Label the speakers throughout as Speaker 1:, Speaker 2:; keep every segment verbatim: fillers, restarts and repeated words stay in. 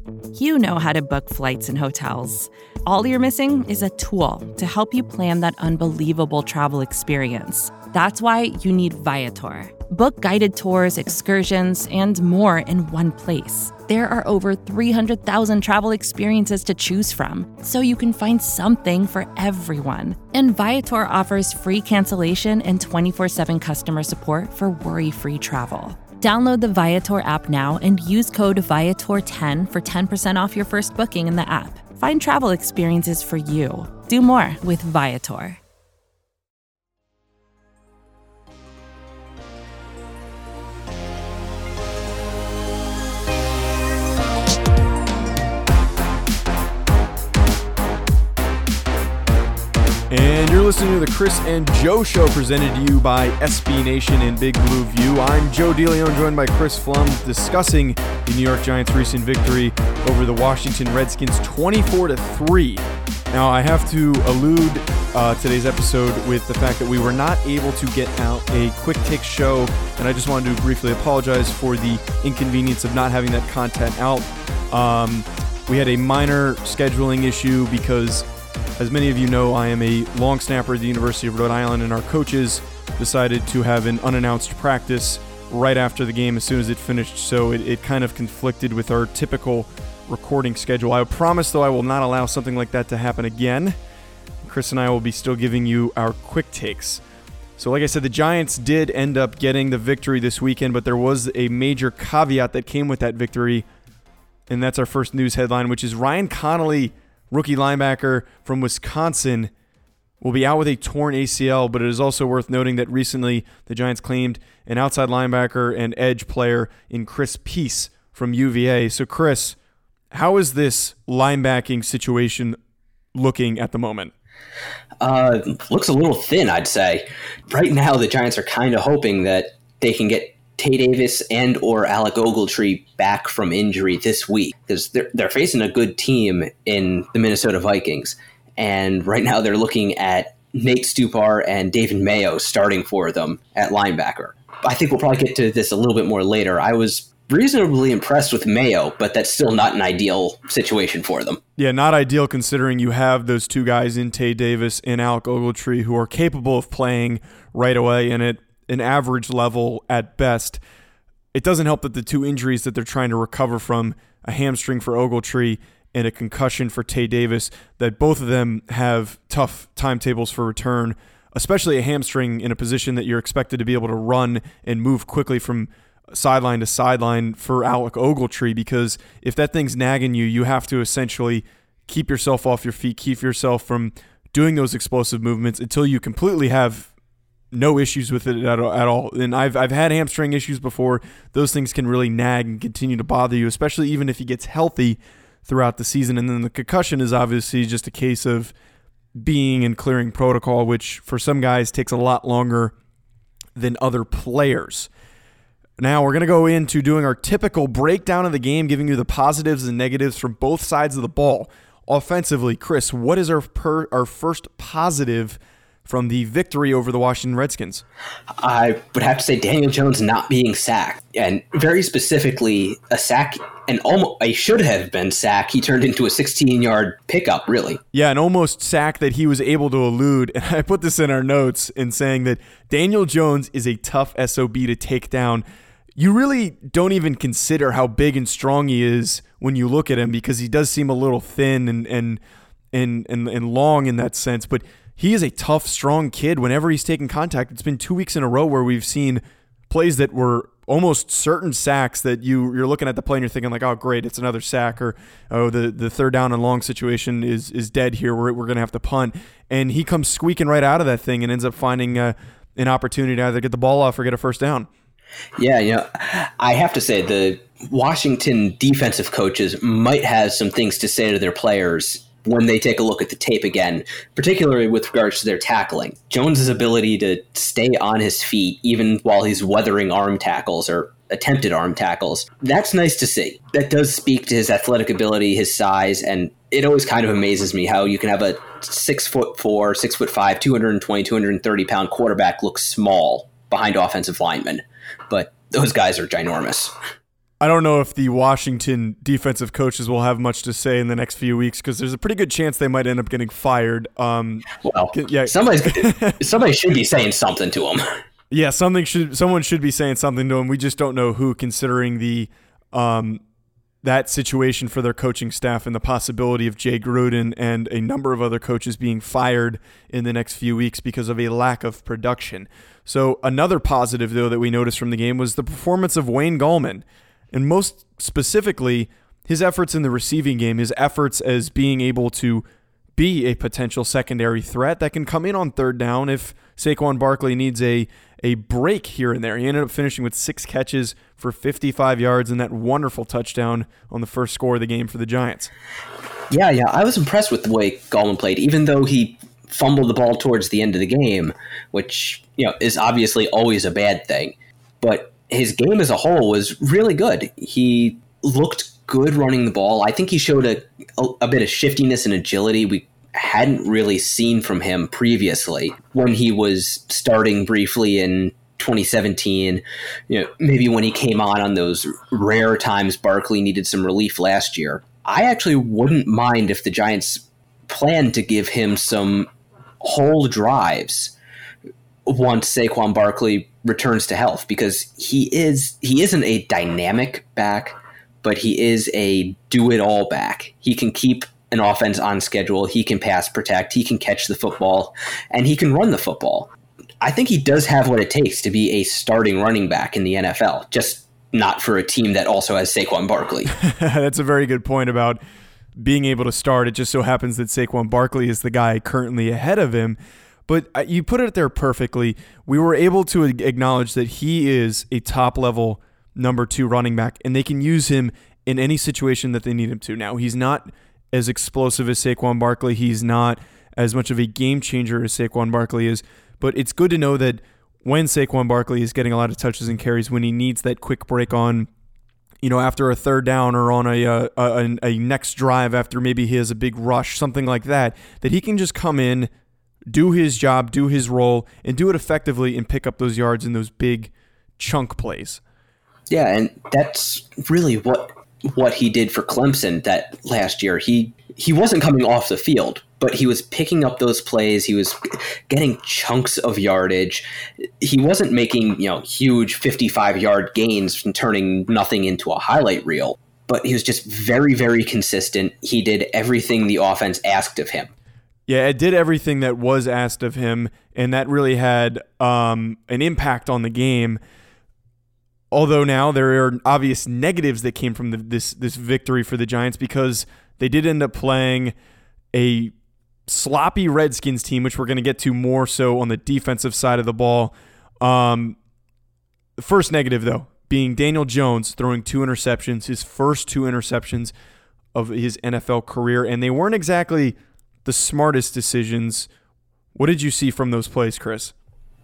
Speaker 1: You know how to book flights and hotels. All you're missing is a tool to help you plan that unbelievable travel experience. That's why you need Viator. Book guided tours, excursions, and more in one place. There are over three hundred thousand travel experiences to choose from, so you can find something for everyone. And Viator offers free cancellation and twenty-four seven customer support for worry-free travel. Download the Viator app now and use code Viator ten for ten percent off your first booking in the app. Find travel experiences for you. Do more with Viator.
Speaker 2: And you're listening to the Chris and Joe Show, presented to you by S B Nation and Big Blue View. I'm Joe DeLeon, joined by Chris Pflum, discussing the New York Giants' recent victory over the Washington Redskins, twenty-four to three. Now, I have to allude uh, today's episode with the fact that we were not able to get out a quick take show, and I just wanted to briefly apologize for the inconvenience of not having that content out. Um, we had a minor scheduling issue because, as many of you know, I am a long snapper at the University of Rhode Island, and our coaches decided to have an unannounced practice right after the game as soon as it finished, so it, it kind of conflicted with our typical recording schedule. I promise, though, I will not allow something like that to happen again. Chris and I will be still giving you our quick takes. So like I said, the Giants did end up getting the victory this weekend, but there was a major caveat that came with that victory, and that's our first news headline, which is Ryan Connolly, rookie linebacker from Wisconsin, will be out with a torn A C L, but it is also worth noting that recently the Giants claimed an outside linebacker and edge player in Chris Peace from U V A. So, Chris, how is this linebacking situation looking at the moment?
Speaker 3: Uh, looks a little thin, I'd say. Right now, the Giants are kind of hoping that they can get Tae Davis and or Alec Ogletree back from injury this week, because they're, they're facing a good team in the Minnesota Vikings. And right now they're looking at Nate Stupar and David Mayo starting for them at linebacker. I think we'll probably get to this a little bit more later. I was reasonably impressed with Mayo, but that's still not an ideal situation for them.
Speaker 2: Yeah, not ideal considering you have those two guys in Tae Davis and Alec Ogletree who are capable of playing right away and at an average level at best. It doesn't help that the two injuries that they're trying to recover from, a hamstring for Ogletree and a concussion for Tae Davis, that both of them have tough timetables for return, especially a hamstring in a position that you're expected to be able to run and move quickly from sideline to sideline for Alec Ogletree, because if that thing's nagging you, you have to essentially keep yourself off your feet, keep yourself from doing those explosive movements until you completely have no issues with it at all. And I've I've had hamstring issues before. Those things can really nag and continue to bother you, especially even if he gets healthy throughout the season. And then the concussion is obviously just a case of being and clearing protocol, which for some guys takes a lot longer than other players. Now we're going to go into doing our typical breakdown of the game, giving you the positives and negatives from both sides of the ball. Offensively, Chris, what is our per, our first positive from the victory over the Washington Redskins?
Speaker 3: I would have to say Daniel Jones not being sacked, and very specifically a sack, and almost a should have been sack. He turned into a sixteen-yard pickup, really.
Speaker 2: Yeah, an almost sack that he was able to elude. And I put this in our notes in saying that Daniel Jones is a tough S O B to take down. You really don't even consider how big and strong he is when you look at him, because he does seem a little thin and and and and, and long in that sense, but he is a tough, strong kid whenever he's taken contact. It's been two weeks in a row where we've seen plays that were almost certain sacks that you, you're looking at the play and you're thinking like, oh, great, it's another sack, or oh, the, the third down and long situation is is dead here. We're, we're going to have to punt. And he comes squeaking right out of that thing and ends up finding uh, an opportunity to either get the ball off or get a first down.
Speaker 3: Yeah, you know, I have to say the Washington defensive coaches might have some things to say to their players when they take a look at the tape again, particularly with regards to their tackling. Jones's ability to stay on his feet even while he's weathering arm tackles or attempted arm tackles, that's nice to see. That does speak to his athletic ability, his size, and it always kind of amazes me how you can have a six foot four, six foot five, two hundred twenty, two hundred thirty pound quarterback look small behind offensive linemen. But those guys are ginormous.
Speaker 2: I don't know if the Washington defensive coaches will have much to say in the next few weeks because there's a pretty good chance they might end up getting fired. Um,
Speaker 3: well, yeah, somebody's somebody should be saying something to them.
Speaker 2: Yeah, something should someone should be saying something to them. We just don't know who, considering the um, that situation for their coaching staff and the possibility of Jay Gruden and a number of other coaches being fired in the next few weeks because of a lack of production. So another positive, though, that we noticed from the game was the performance of Wayne Gallman. And most specifically, his efforts in the receiving game, his efforts as being able to be a potential secondary threat that can come in on third down if Saquon Barkley needs a, a break here and there. He ended up finishing with six catches for fifty-five yards and that wonderful touchdown on the first score of the game for the Giants.
Speaker 3: Yeah, yeah, I was impressed with the way Gallman played, even though he fumbled the ball towards the end of the game, which, you know, is obviously always a bad thing. But his game as a whole was really good. He looked good running the ball. I think he showed a, a, a bit of shiftiness and agility we hadn't really seen from him previously when he was starting briefly in twenty seventeen. You know, maybe when he came on on those rare times Barkley needed some relief last year. I actually wouldn't mind if the Giants planned to give him some whole drives once Saquon Barkley returns to health, because he is he isn't a dynamic back, but he is a do-it-all back. He can keep an offense on schedule, he can pass protect, he can catch the football, and he can run the football. I think he does have what it takes to be a starting running back in the N F L, just not for a team that also has Saquon Barkley.
Speaker 2: That's a very good point about being able to start. It just so happens that Saquon Barkley is the guy currently ahead of him. But you put it there perfectly. We were able to acknowledge that he is a top-level number two running back, and they can use him in any situation that they need him to. Now, he's not as explosive as Saquon Barkley. He's not as much of a game changer as Saquon Barkley is. But it's good to know that when Saquon Barkley is getting a lot of touches and carries, when he needs that quick break on, you know, after a third down or on a, a, a, a next drive after maybe he has a big rush, something like that, that he can just come in, do his job, do his role, and do it effectively and pick up those yards in those big chunk plays.
Speaker 3: Yeah, and that's really what what he did for Clemson that last year. He he wasn't coming off the field, but he was picking up those plays. He was getting chunks of yardage. He wasn't making, you know, huge fifty-five-yard gains and turning nothing into a highlight reel, but he was just very, very consistent. He did everything the offense asked of him.
Speaker 2: Yeah, it did everything that was asked of him, and that really had um, an impact on the game. Although now there are obvious negatives that came from the, this this victory for the Giants, because they did end up playing a sloppy Redskins team, which we're going to get to more so on the defensive side of the ball. Um, the first negative, though, being Daniel Jones throwing two interceptions, his first two interceptions of his N F L career, and they weren't exactly the smartest decisions. What did you see from those plays, Chris?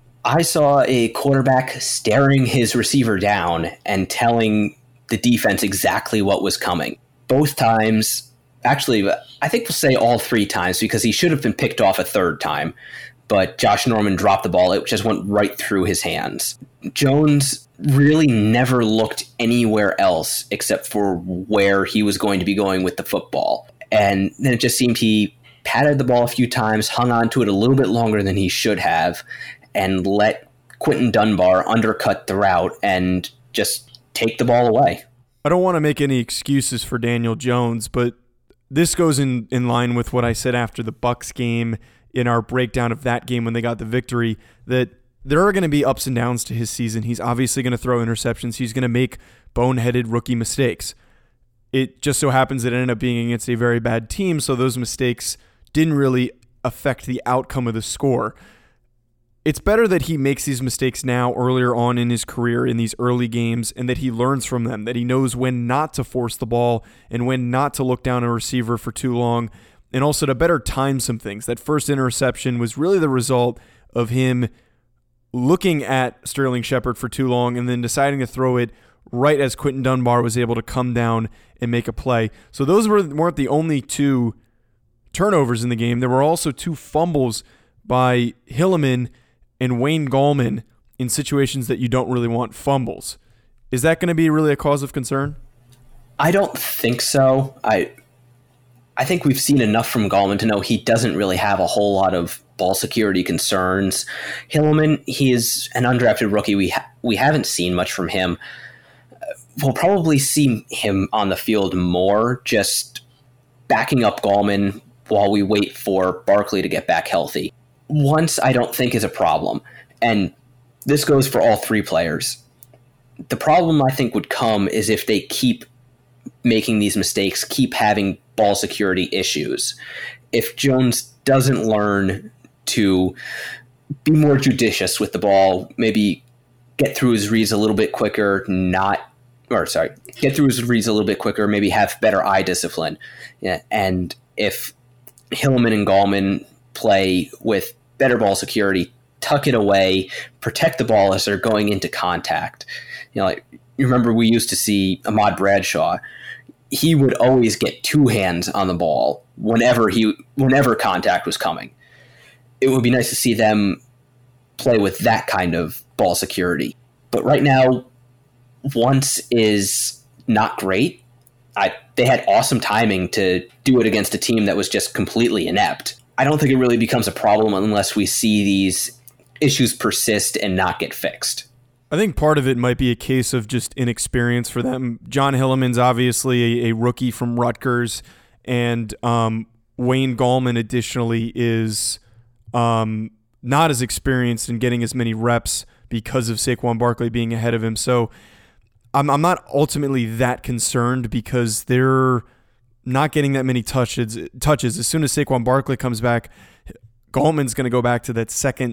Speaker 3: I saw a quarterback staring his receiver down and telling the defense exactly what was coming. Both times, actually, I think we'll say all three times, because he should have been picked off a third time, but Josh Norman dropped the ball. It just went right through his hands. Jones really never looked anywhere else except for where he was going to be going with the football. And then it just seemed he patted the ball a few times, hung on to it a little bit longer than he should have, and let Quinton Dunbar undercut the route and just take the ball away.
Speaker 2: I don't want to make any excuses for Daniel Jones, but this goes in, in line with what I said after the Bucs game in our breakdown of that game when they got the victory, that there are going to be ups and downs to his season. He's obviously going to throw interceptions. He's going to make boneheaded rookie mistakes. It just so happens that it ended up being against a very bad team, so those mistakes didn't really affect the outcome of the score. It's better that he makes these mistakes now earlier on in his career in these early games, and that he learns from them, that he knows when not to force the ball and when not to look down a receiver for too long, and also to better time some things. That first interception was really the result of him looking at Sterling Shepard for too long and then deciding to throw it right as Quinton Dunbar was able to come down and make a play. So those were, weren't the only two turnovers in the game. There were also two fumbles by Hilliman and Wayne Gallman in situations that you don't really want fumbles. Is that going to be really a cause of concern?
Speaker 3: I don't think so. I I think we've seen enough from Gallman to know he doesn't really have a whole lot of ball security concerns. Hilleman, he is an undrafted rookie. We ha- we haven't seen much from him. We'll probably see him on the field more, just backing up Gallman while we wait for Barkley to get back healthy. Once, I don't think is a problem. And this goes for all three players. The problem, I think, would come is if they keep making these mistakes, keep having ball security issues. If Jones doesn't learn to be more judicious with the ball, maybe get through his reads a little bit quicker, not, or sorry, get through his reads a little bit quicker, maybe have better eye discipline. Yeah, and if Hilleman and Gallman play with better ball security, tuck it away, protect the ball as they're going into contact. You know, like, you remember we used to see Ahmad Bradshaw. He would always get two hands on the ball whenever he whenever contact was coming. It would be nice to see them play with that kind of ball security. But right now, once is not great. I, they had awesome timing to do it against a team that was just completely inept. I don't think it really becomes a problem unless we see these issues persist and not get fixed.
Speaker 2: I think part of it might be a case of just inexperience for them. John Hilleman's obviously a, a rookie from Rutgers, and um, Wayne Gallman additionally is um, not as experienced in getting as many reps because of Saquon Barkley being ahead of him. So I'm, I'm not ultimately that concerned because they're not getting that many touches. Touches. As soon as Saquon Barkley comes back, Gallman's going to go back to that second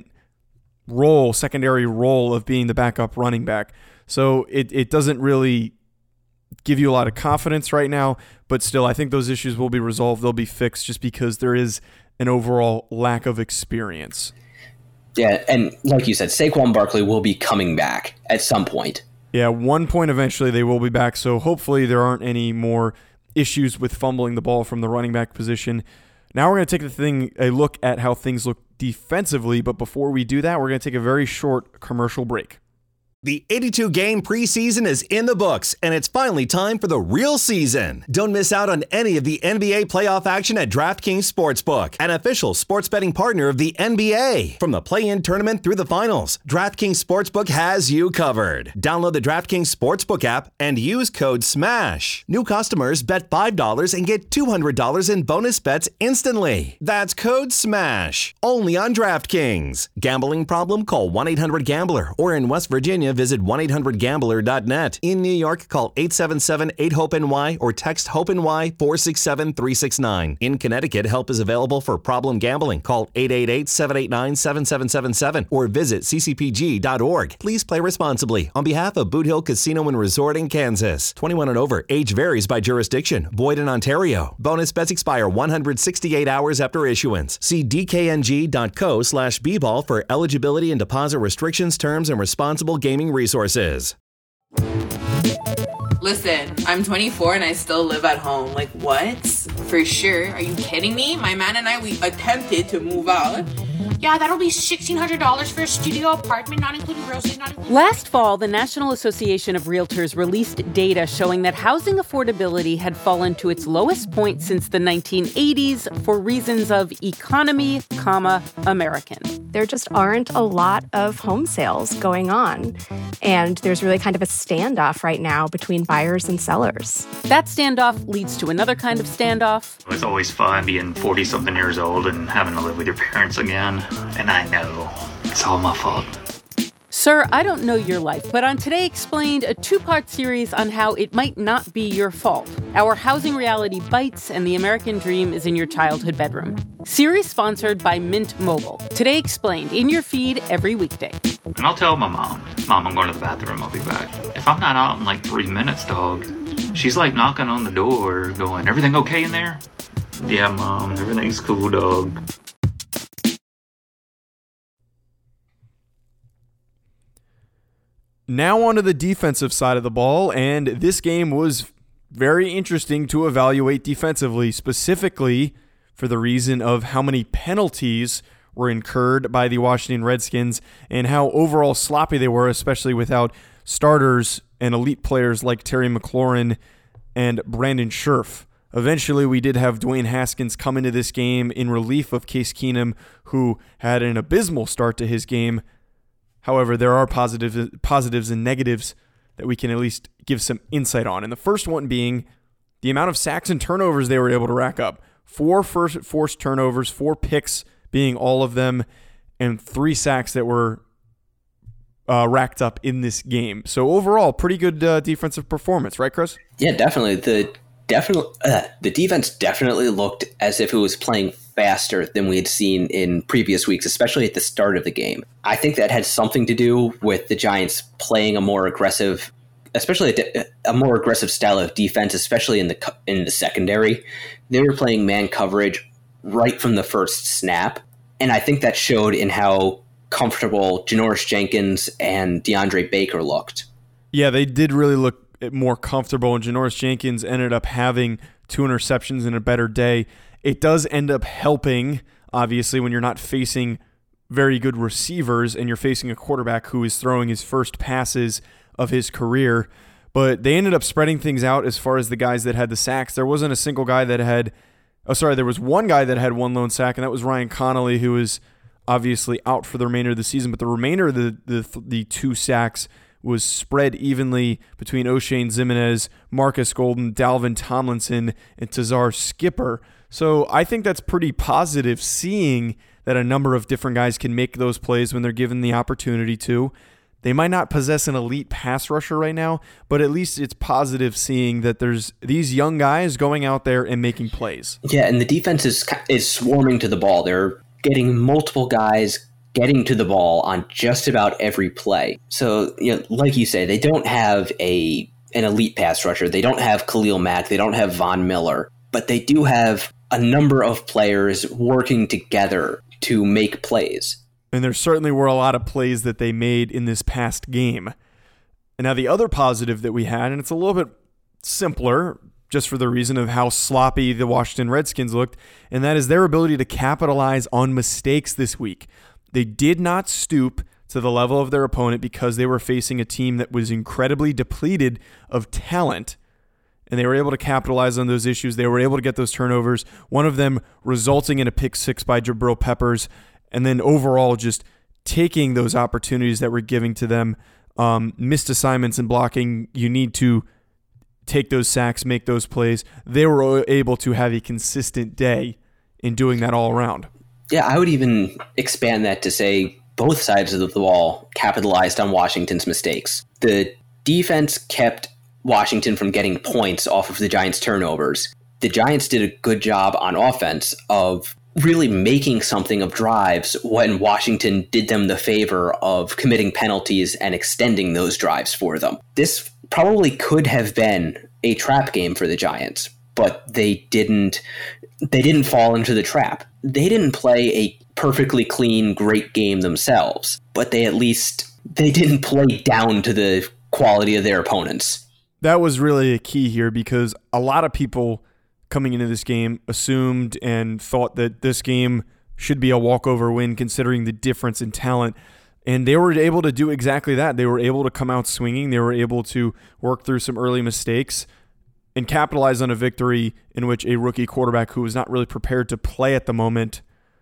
Speaker 2: role, secondary role of being the backup running back. So it, it doesn't really give you a lot of confidence right now, but still I think those issues will be resolved. They'll be fixed just because there is an overall lack of experience.
Speaker 3: Yeah, and like you said, Saquon Barkley will be coming back at some point.
Speaker 2: Yeah, one point eventually they will be back, so hopefully there aren't any more issues with fumbling the ball from the running back position. Now we're going to take the thing a look at how things look defensively, but before we do that, we're going to take a very short commercial break.
Speaker 4: The eighty-two game preseason is in the books, and it's finally time for the real season. Don't miss out on any of the N B A playoff action at DraftKings Sportsbook, an official sports betting partner of the N B A. From the play-in tournament through the finals, DraftKings Sportsbook has you covered. Download the DraftKings Sportsbook app and use code SMASH. New customers bet five dollars and get two hundred dollars in bonus bets instantly. That's code SMASH. Only on DraftKings. Gambling problem? Call one eight hundred gambler, or in West Virginia, visit one eight hundred gambler dot net. In New York, call eight seven seven eight hope N Y or text HOPE-NY four six seven three six nine. In Connecticut, help is available for problem gambling. Call eight eight eight seven eight nine seven seven seven seven or visit c c p g dot org. Please play responsibly. On behalf of Boot Hill Casino and Resort in Kansas. twenty-one and over. Age varies by jurisdiction. Void in Ontario. Bonus bets expire one hundred sixty-eight hours after issuance. See d k n g dot co slash b ball for eligibility and deposit restrictions, terms, and responsible gaming resources.
Speaker 5: Listen, I'm twenty-four and I still live at home. Like, what? For sure. Are you kidding me? My man and I, we attempted to move out.
Speaker 6: Yeah, that'll be sixteen hundred dollars for a studio apartment, not including groceries, not including...
Speaker 7: Last fall, the National Association of Realtors released data showing that housing affordability had fallen to its lowest point since the nineteen eighties for reasons of economy, comma, American.
Speaker 8: There just aren't a lot of home sales going on, and there's really kind of a standoff right now between buyers and sellers.
Speaker 7: That standoff leads to another kind of standoff.
Speaker 9: It's always fun being forty-something years old and having to live with your parents again. And I know it's all my fault.
Speaker 7: Sir, I don't know your life, but on Today Explained, a two-part series on how it might not be your fault. Our housing reality bites, and the American dream is in your childhood bedroom. Series sponsored by Mint Mobile. Today Explained, in your feed every weekday.
Speaker 9: And I'll tell my mom, Mom, I'm going to the bathroom, I'll be back. If I'm not out in like three minutes, dog, she's like knocking on the door, going, everything okay in there? Yeah, Mom, everything's cool, dog.
Speaker 2: Now onto the defensive side of the ball, and this game was very interesting to evaluate defensively, specifically for the reason of how many penalties were incurred by the Washington Redskins and how overall sloppy they were, especially without starters and elite players like Terry McLaurin and Brandon Scherf. Eventually, we did have Dwayne Haskins come into this game in relief of Case Keenum, who had an abysmal start to his game. However, there are positives, positives and negatives that we can at least give some insight on. And the first one being the amount of sacks and turnovers they were able to rack up. Four first forced turnovers, four picks being all of them, and three sacks that were uh, racked up in this game. So overall, pretty good uh, defensive performance, right, Chris?
Speaker 3: Yeah, definitely. The definitely uh, the defense definitely looked as if it was playing faster than we had seen in previous weeks, especially at the start of the game. I think that had something to do with the Giants playing a more aggressive, especially a, a more aggressive style of defense, especially in the in the secondary. They were playing man coverage right from the first snap, and I think that showed in how comfortable Janoris Jenkins and DeAndre Baker looked.
Speaker 2: Yeah, they did really look more comfortable, and Janoris Jenkins ended up having two interceptions in a better day. It does end up helping, obviously, when you're not facing very good receivers and you're facing a quarterback who is throwing his first passes of his career. But they ended up spreading things out as far as the guys that had the sacks. There wasn't a single guy that had, oh, sorry, there was one guy that had one lone sack, and that was Ryan Connolly, who is obviously out for the remainder of the season. But the remainder of the, the, the two sacks was spread evenly between O'Shane Ximines, Marcus Golden, Dalvin Tomlinson, and Tazar Skipper. So I think that's pretty positive, seeing that a number of different guys can make those plays when they're given the opportunity to. They might not possess an elite pass rusher right now, but at least it's positive seeing that there's these young guys going out there and making plays.
Speaker 3: Yeah, and the defense is is swarming to the ball. They're getting multiple guys getting to the ball on just about every play. So, you know, like you say, they don't have a an elite pass rusher. They don't have Khalil Mack. They don't have Von Miller. But they do have a number of players working together to make plays.
Speaker 2: And there certainly were a lot of plays that they made in this past game. And now the other positive that we had, and it's a little bit simpler, just for the reason of how sloppy the Washington Redskins looked, and that is their ability to capitalize on mistakes this week. They did not stoop to the level of their opponent because they were facing a team that was incredibly depleted of talent, and they were able to capitalize on those issues. They were able to get those turnovers, one of them resulting in a pick six by Jabril Peppers, and then overall just taking those opportunities that were giving to them. Um, missed assignments and blocking, you need to take those sacks, make those plays. They were able to have a consistent day in doing that all around.
Speaker 3: Yeah, I would even expand that to say both sides of the ball capitalized on Washington's mistakes. The defense kept Washington from getting points off of the Giants' turnovers. The Giants did a good job on offense of really making something of drives when Washington did them the favor of committing penalties and extending those drives for them. This probably could have been a trap game for the Giants, but they didn't they didn't fall into the trap. They didn't play a perfectly clean, great game themselves, but they at least they didn't play down to the quality of their opponents.
Speaker 2: That was really a key here, because a lot of people coming into this game assumed and thought that this game should be a walkover win considering the difference in talent. And they were able to do exactly that. They were able to come out swinging. They were able to work through some early mistakes and capitalize on a victory in which a rookie quarterback who was not really prepared to play at the moment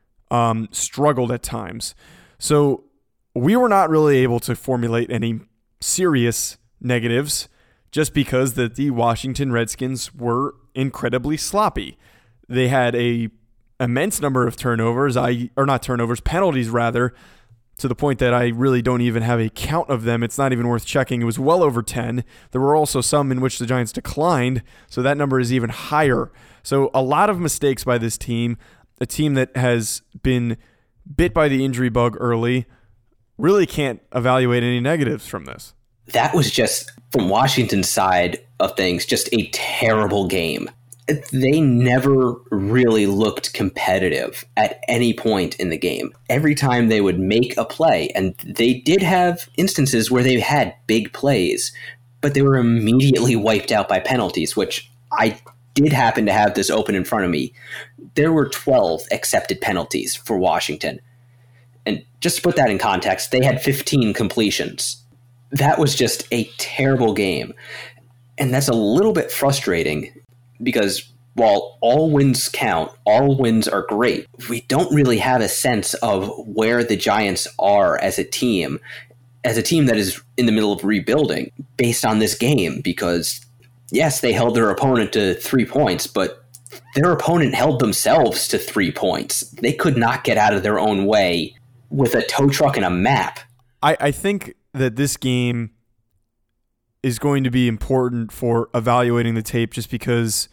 Speaker 2: um, struggled at times. So we were not really able to formulate any serious negatives just because that the Washington Redskins were incredibly sloppy. They had a immense number of turnovers, I or not turnovers, penalties rather, to the point that I really don't even have a count of them. It's not even worth checking. It was well over ten. There were also some in which the Giants declined, so that number is even higher. So a lot of mistakes by this team, a team that has been bit by the injury bug early, really can't evaluate any negatives from this.
Speaker 3: That was just, from Washington's side of things, just a terrible game. They never really looked competitive at any point in the game. Every time they would make a play, and they did have instances where they had big plays, but they were immediately wiped out by penalties, which I did happen to have this open in front of me. There were twelve accepted penalties for Washington. And just to put that in context, they had fifteen completions. that was just a terrible game. And that's a little bit frustrating because while all wins count, all wins are great, we don't really have a sense of where the Giants are as a team, as a team that is in the middle of rebuilding based on this game. Because, yes, they held their opponent to three points, but their opponent held themselves to three points. They could not get out of their own way with a tow truck and a map.
Speaker 2: I, I think that this game is going to be important for evaluating the tape just because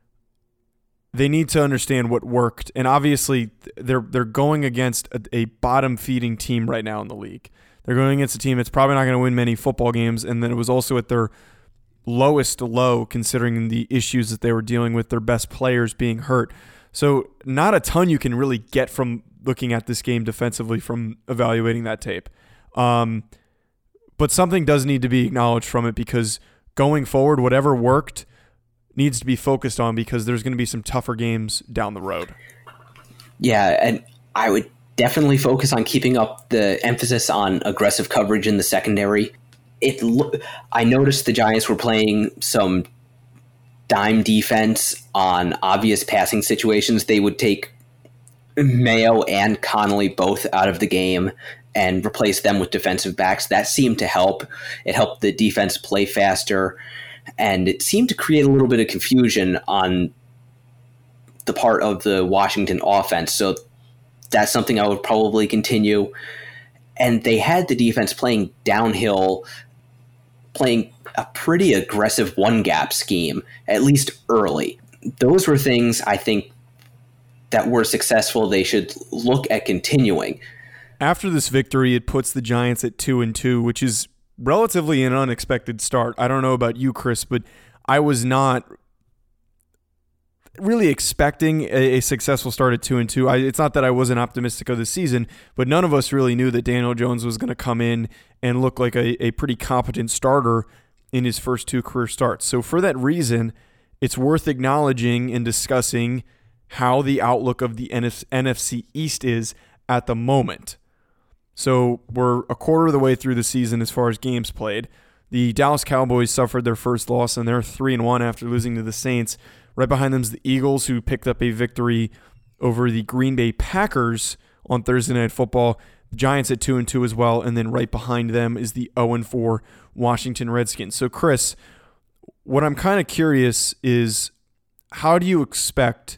Speaker 2: they need to understand what worked. And obviously, they're they're going against a, a bottom-feeding team right now in the league. They're going against a team that's probably not going to win many football games, and then it was also at their lowest low considering the issues that they were dealing with, their best players being hurt. So not a ton you can really get from looking at this game defensively from evaluating that tape. Um, but something does need to be acknowledged from it because going forward, whatever worked needs to be focused on because there's going to be some tougher games down the road.
Speaker 3: Yeah, and I would definitely focus on keeping up the emphasis on aggressive coverage in the secondary. It, I noticed the Giants were playing some dime defense on obvious passing situations. They would take Mayo and Connolly both out of the game and replace them with defensive backs. That seemed to help. It helped the defense play faster, and it seemed to create a little bit of confusion on the part of the Washington offense. So that's something I would probably continue. And they had the defense playing downhill, playing a pretty aggressive one-gap scheme, at least early. Those were things I think that were successful. They should look at continuing.
Speaker 2: After this victory, it puts the Giants at two and two, which is relatively an unexpected start. I don't know about you, Chris, but I was not really expecting a, a successful start at two and two. I, it's not that I wasn't optimistic of the season, but none of us really knew that Daniel Jones was going to come in and look like a, a pretty competent starter in his first two career starts. So for that reason, it's worth acknowledging and discussing how the outlook of the N F C East is at the moment. So we're a quarter of the way through the season as far as games played. The Dallas Cowboys suffered their first loss, and they're three and one after losing to the Saints. Right behind them is the Eagles, who picked up a victory over the Green Bay Packers on Thursday Night Football. The Giants at two and two as well, and then right behind them is the oh and four Washington Redskins. So, Chris, what I'm kind of curious is how do you expect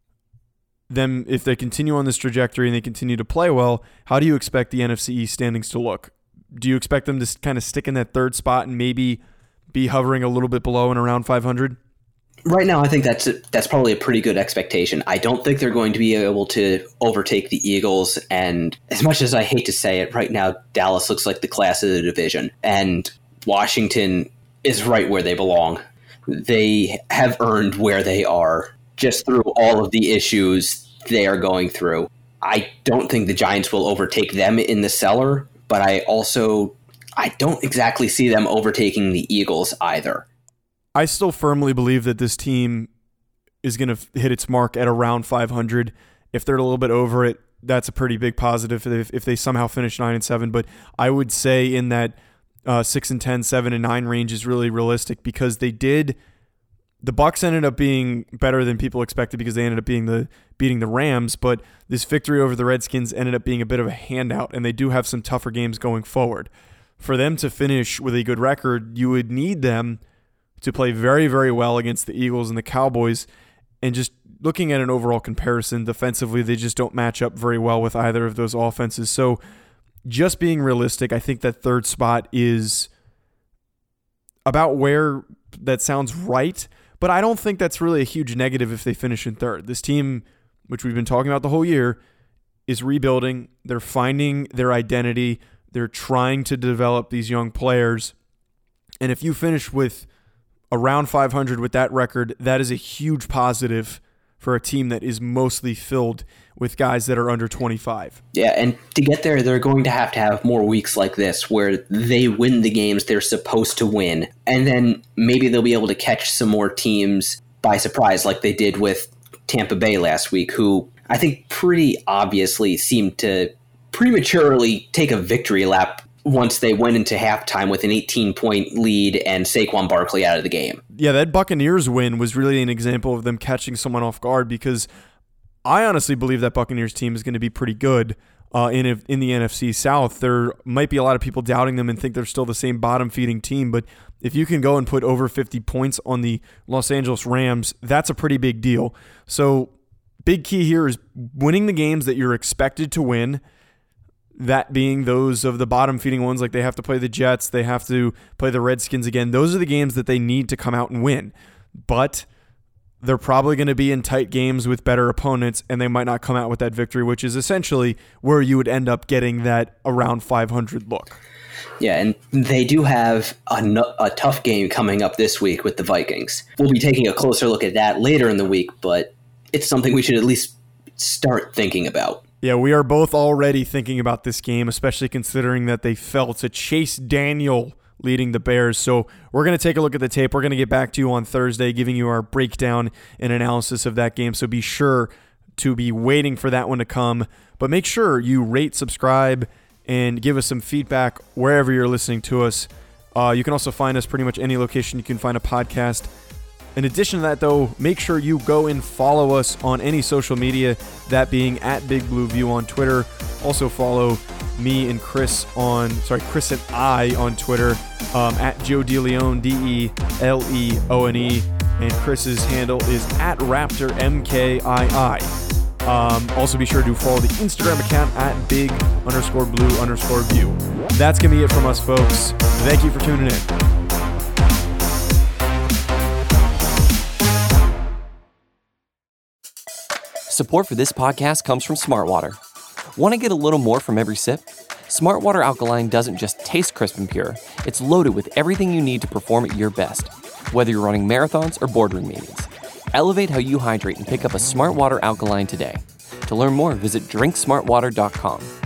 Speaker 2: them, if they continue on this trajectory and they continue to play well, how do you expect the N F C East standings to look? Do you expect them to kind of stick in that third spot and maybe be hovering a little bit below and around five hundred?
Speaker 3: Right now, I think that's a, that's probably a pretty good expectation. I don't think they're going to be able to overtake the Eagles, and as much as I hate to say it, right now Dallas looks like the class of the division, and Washington is right where they belong. They have earned where they are just through all of the issues they are going through. I don't think the Giants will overtake them in the cellar, but I also I don't exactly see them overtaking the Eagles either.
Speaker 2: I still firmly believe that this team is going to hit its mark at around five hundred. If they're a little bit over it, that's a pretty big positive if, if they somehow finish nine and seven. But I would say in that uh, six and ten, seven and nine range is really realistic because they did. The Bucs ended up being better than people expected because they ended up being the beating the Rams, but this victory over the Redskins ended up being a bit of a handout, and they do have some tougher games going forward. For them to finish with a good record, you would need them to play very, very well against the Eagles and the Cowboys, and just looking at an overall comparison, defensively, they just don't match up very well with either of those offenses. So just being realistic, I think that third spot is about where that sounds right, but I don't think that's really a huge negative if they finish in third. This team, which we've been talking about the whole year, is rebuilding. They're finding their identity. They're trying to develop these young players. And if you finish with around five hundred with that record, that is a huge positive for a team that is mostly filled with guys that are under twenty-five.
Speaker 3: Yeah, and to get there, they're going to have to have more weeks like this where they win the games they're supposed to win. And then maybe they'll be able to catch some more teams by surprise like they did with Tampa Bay last week, who I think pretty obviously seemed to prematurely take a victory lap once they went into halftime with an eighteen-point lead and Saquon Barkley out of the game.
Speaker 2: Yeah, that Buccaneers win was really an example of them catching someone off guard, because I honestly believe that Buccaneers team is going to be pretty good uh, in in the N F C South. There might be a lot of people doubting them and think they're still the same bottom-feeding team, but if you can go and put over fifty points on the Los Angeles Rams, that's a pretty big deal. So big key here is winning the games that you're expected to win, that being those of the bottom-feeding ones, like they have to play the Jets, they have to play the Redskins again. Those are the games that they need to come out and win. But they're probably going to be in tight games with better opponents, and they might not come out with that victory, which is essentially where you would end up getting that around five hundred look.
Speaker 3: Yeah, and they do have a, no- a tough game coming up this week with the Vikings. We'll be taking a closer look at that later in the week, but it's something we should at least start thinking about.
Speaker 2: Yeah, we are both already thinking about this game, especially considering that they fell to Chase Daniel leading the Bears. So we're going to take a look at the tape. We're going to get back to you on Thursday, giving you our breakdown and analysis of that game. So be sure to be waiting for that one to come. But make sure you rate, subscribe, and give us some feedback wherever you're listening to us. Uh, you can also find us pretty much any location you can find a podcast. In addition to that, though, make sure you go and follow us on any social media, that being at Big Blue View on Twitter. Also follow me and Chris on, sorry, Chris and I on Twitter, um, at Joe DeLeone, D E L E O N E, and Chris's handle is at Raptor M K I I. Um, also be sure to follow the Instagram account at Big underscore Blue underscore View. That's going to be it from us, folks. Thank you for tuning in.
Speaker 10: Support for this podcast comes from Smartwater. Want to get a little more from every sip? Smartwater Alkaline doesn't just taste crisp and pure, it's loaded with everything you need to perform at your best, whether you're running marathons or boardroom meetings. Elevate how you hydrate and pick up a Smartwater Alkaline today. To learn more, visit drink smart water dot com.